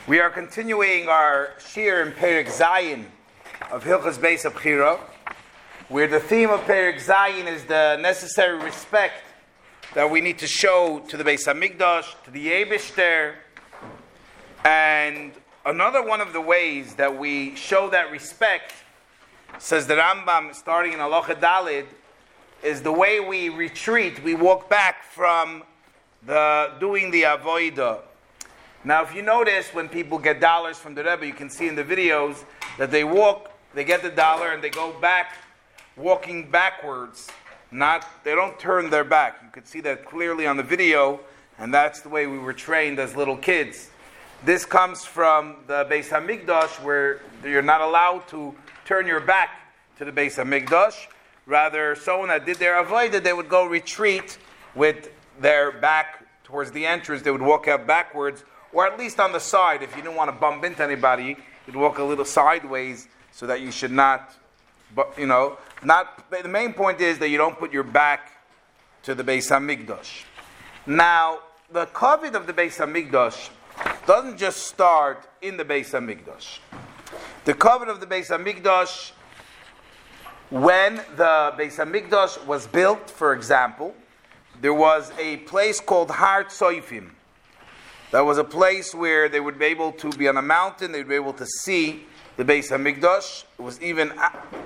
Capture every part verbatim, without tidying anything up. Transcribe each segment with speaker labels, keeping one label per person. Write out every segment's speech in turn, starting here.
Speaker 1: We are continuing our shir in Perek Zayin of Hilchos Beis HaBchira, where the theme of Perek Zayin is the necessary respect that we need to show to the Beis HaMikdash, to the Eibishter. And another one of the ways that we show that respect, says the Rambam, starting in Halacha Dalid, is the way we retreat, we walk back from the doing the Avodah. Now, if you notice, when people get dollars from the Rebbe, you can see in the videos that they walk, they get the dollar, and they go back, walking backwards. Not, they don't turn their back. You could see that clearly on the video, and that's the way we were trained as little kids. This comes from the Beis HaMikdash, where you're not allowed to turn your back to the Beis HaMikdash. Rather, someone that did their avodah, they would go retreat with their back towards the entrance. They would walk out backwards, or at least on the side. If you didn't want to bump into anybody, you'd walk a little sideways so that you should not, you know, not. The main point is that you don't put your back to the Beis HaMikdash. Now, the kavod of the Beis HaMikdash doesn't just start in the Beis HaMikdash. The kavod of the Beis HaMikdash, when the Beis HaMikdash was built, for example, there was a place called Har Tzoifim. That was a place where they would be able to be on a mountain, they would be able to see the Beis HaMikdash. It was even...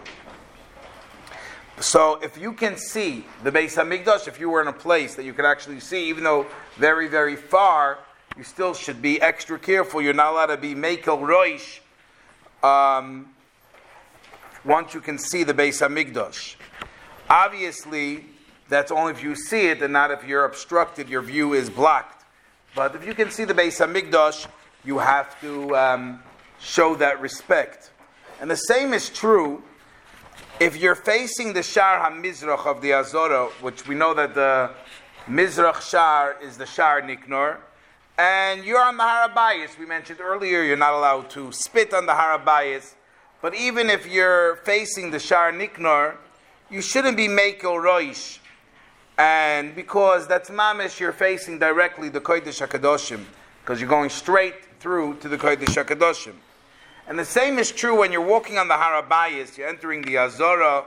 Speaker 1: So if you can see the Beis HaMikdash, if you were in a place that you could actually see, even though very, very far, you still should be extra careful. You're not allowed to be Mekel Roish um, once you can see the Beis HaMikdash. Obviously, that's only if you see it and not if you're obstructed, your view is blocked. But if you can see the Beis HaMikdash, you have to um, show that respect. And the same is true if you're facing the Shar HaMizrach of the Azora, which we know that the Mizrach Shar is the Shar Niknor, and you're on the Har HaBayis. We mentioned earlier you're not allowed to spit on the Har HaBayis. But even if you're facing the Shar Niknor, you shouldn't be Mekel Roish. And because that's mamish, you're facing directly the Kodesh HaKadoshim, because you're going straight through to the Kodesh HaKadoshim. And the same is true when you're walking on the Har HaBayis, you're entering the Azora.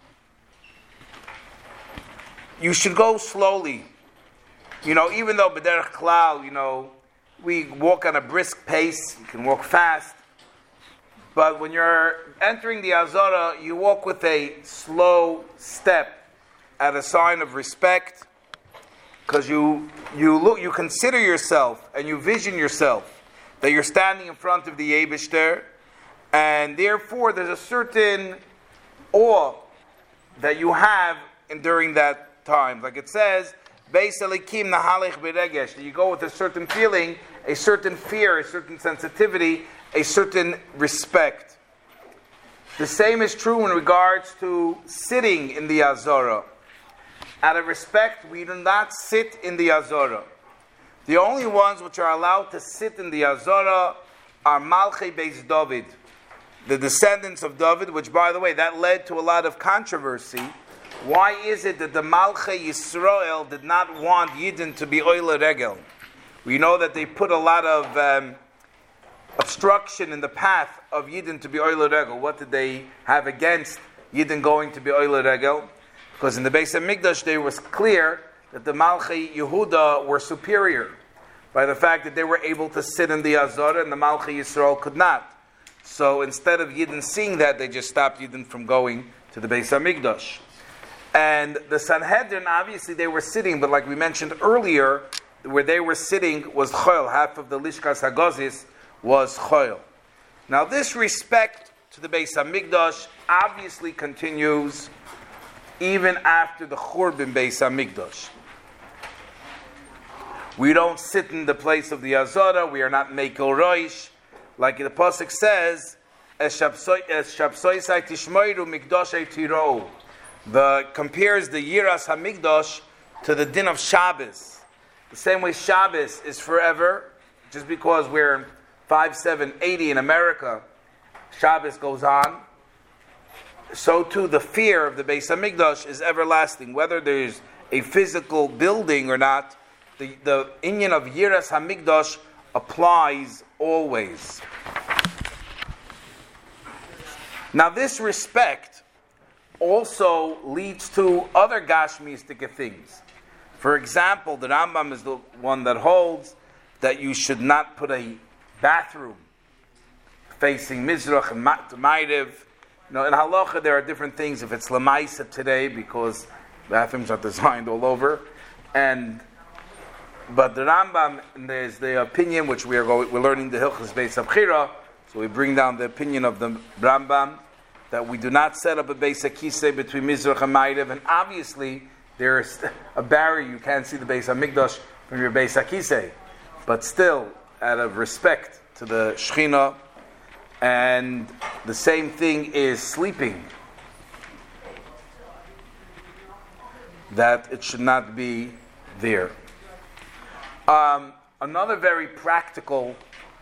Speaker 1: You should go slowly. You know, even though B'derech Klal, you know, we walk at a brisk pace, you can walk fast. But when you're entering the Azora, you walk with a slow step, at a sign of respect, because you you look, you consider yourself and you vision yourself that you're standing in front of the Eibishter, and therefore there's a certain awe that you have in, during that time. Like it says, Beis Elikim Nahalech B'Regesh, that you go with a certain feeling, a certain fear, a certain sensitivity, a certain respect. The same is true in regards to sitting in the Azora. Out of respect, we do not sit in the Azora. The only ones which are allowed to sit in the Azora are Malchei Beis David, the descendants of David, which, by the way, that led to a lot of controversy. Why is it that the Malchei Yisrael did not want Yidden to be Oile Regel? We know that they put a lot of um, obstruction in the path of Yidden to be Oile Regel. What did they have against Yidden going to be Oile Regel? Because in the Beis HaMikdash, there was clear that the Malchei Yehuda were superior by the fact that they were able to sit in the Azora and the Malchei Yisrael could not. So instead of Yidden seeing that, they just stopped Yidden from going to the Beis HaMikdash. And the Sanhedrin, obviously they were sitting, but like we mentioned earlier, where they were sitting was Choil. Half of the Lishkas HaGozis was Choil. Now this respect to the Beis HaMikdash obviously continues even after the Churban Beis HaMikdash. We don't sit in the place of the Azora. We are not Mekel Roish. Like the Pasuk says, Es Shabsoisai Tishmoiru Mikdashei Tirou. The compares the Yiras HaMikdash to the din of Shabbos. The same way Shabbos is forever, just because we're five, seven, eighty in America, Shabbos goes on. So too the fear of the Beis HaMikdash is everlasting. Whether there's a physical building or not, the, the inyan of Yiras HaMikdash applies always. Now this respect also leads to other gashmistic things. For example, the Rambam is the one that holds that you should not put a bathroom facing Mizrach and Ma'ariv. You know, in Halacha there are different things if it's Lamaisa today because bathrooms are designed all over. And but the Rambam, there's the opinion which we are going, we're learning the Hilchos Beis Abchira, so we bring down the opinion of the Rambam that we do not set up a Beis HaKisei between Mizrach and Ma'ariv, and obviously there's a barrier, you can't see the Beis HaMikdash from your Beis HaKisei, but still, out of respect to the Shechina, and the same thing is sleeping, that it should not be there. Um, another very practical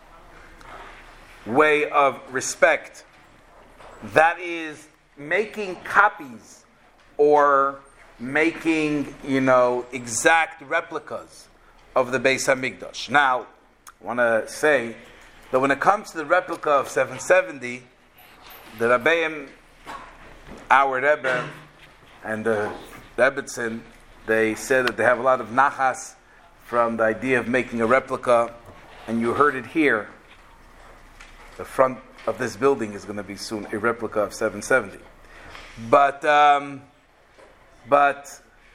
Speaker 1: way of respect, that is making copies or making, you know, exact replicas of the Beis HaMikdash. Now, I want to say that when it comes to the replica of seven seventy, the Rabbeim, our Rebbe, and the Rebbetzin, they said that they have a lot of nachas from the idea of making a replica, and you heard it here. The front of this building is going to be soon a replica of seven seventy. But, um, but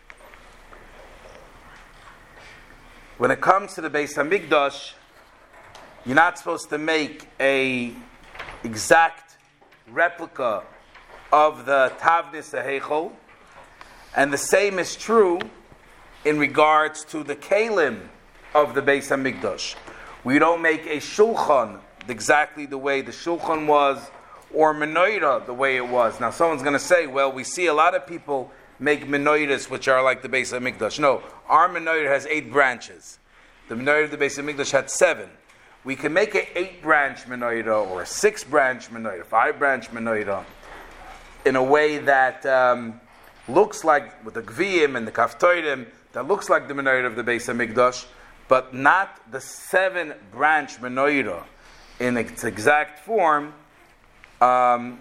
Speaker 1: when it comes to the Beis HaMikdash, you're not supposed to make a exact replica of the Tavnis HaHeichel, and the same is true in regards to the Kalim of the Beis HaMikdash. We don't make a Shulchan exactly the way the Shulchan was, or Menorah the way it was. Now someone's going to say, well, we see a lot of people make Menorahs which are like the Beis HaMikdash. No, our Menorah has eight branches. The Menorah of the Beis HaMikdash had seven. We can make an eight-branch Menorah, or a six-branch Menorah, five-branch Menorah, in a way that um, looks like, with the Gviyim and the Kaftoidim, that looks like the Menorah of the Beis HaMikdash, but not the seven-branch Menorah in its exact form. Um,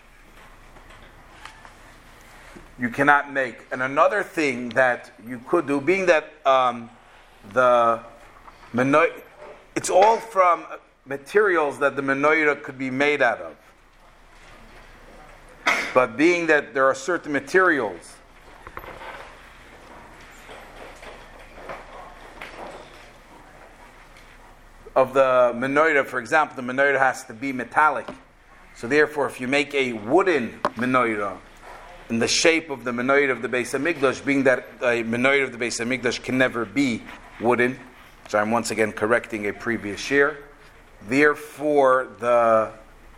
Speaker 1: you cannot make. And another thing that you could do, being that um, the Menorah, it's all from materials that the Menorah could be made out of. But being that there are certain materials of the Menorah, for example, the Menorah has to be metallic. So therefore, if you make a wooden Menorah in the shape of the Menorah of the Beis HaMikdash, being that a Menorah of the Beis HaMikdash can never be wooden, which I'm once again correcting a previous year, therefore the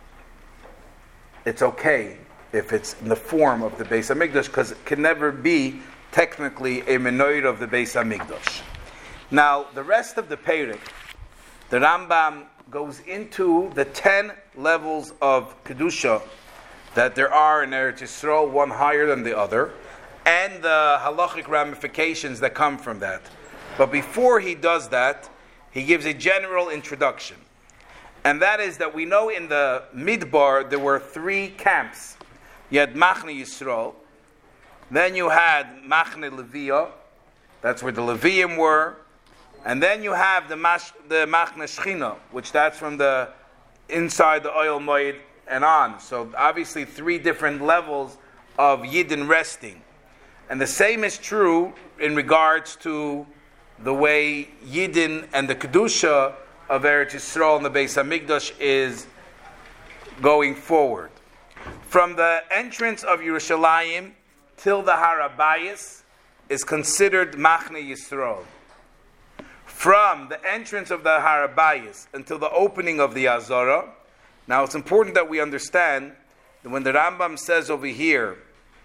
Speaker 1: it's okay if it's in the form of the Beis HaMikdash, because it can never be technically a Menorah of the Beis HaMikdash. Now, the rest of the Perek, the Rambam goes into the ten levels of Kedusha that there are in Eretz Yisrael, one higher than the other, and the halachic ramifications that come from that. But before he does that, he gives a general introduction. And that is that we know in the Midbar there were three camps. You had Machne Yisrael, then you had Machne Leviah, that's where the Leviim were, and then you have the, Mash, the Machne Shechina, which that's from the inside the oil moed and on. So obviously three different levels of Yidden resting. And the same is true in regards to the way Yidden and the Kedusha of Eretz Yisrael and the Beis HaMikdash is going forward. From the entrance of Yerushalayim till the Har Habayis is considered Machne Yisrael. From the entrance of the Har Habayis until the opening of the Azara. Now it's important that we understand that when the Rambam says over here,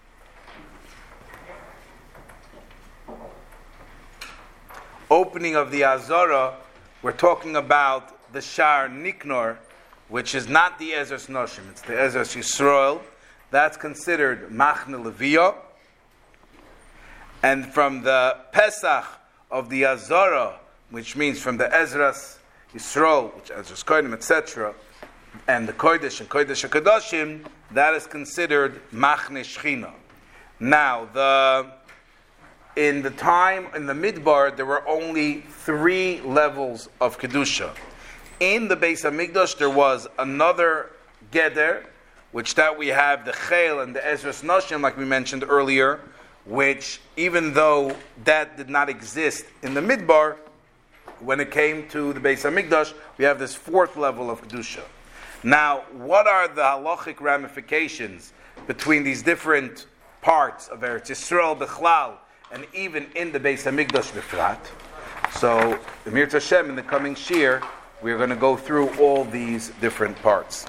Speaker 1: opening of the Azara, we're talking about the Shar Niknor, which is not the Ezras Noshim, it's the Ezras Yisrael. That's considered Machne Leviah. And from the Pesach of the Azara, which means from the Ezras Yisrael, which as Kodim, et cetera, and the Kodesh and Kodesh HaKadoshim, that is considered Machne Shechina. Now, the in the time, in the Midbar, there were only three levels of Kedusha. In the Beis HaMikdash, there was another Geder, which that we have the Chel and the Ezras Nashim, like we mentioned earlier, which even though that did not exist in the Midbar, when it came to the Beis HaMikdash, we have this fourth level of Kedusha. Now, what are the halachic ramifications between these different parts of Eretz Yisrael, Bechlal, and even in the Beis HaMikdash Befrat? So, the Mir Tashem, in the coming Shir, we're going to go through all these different parts.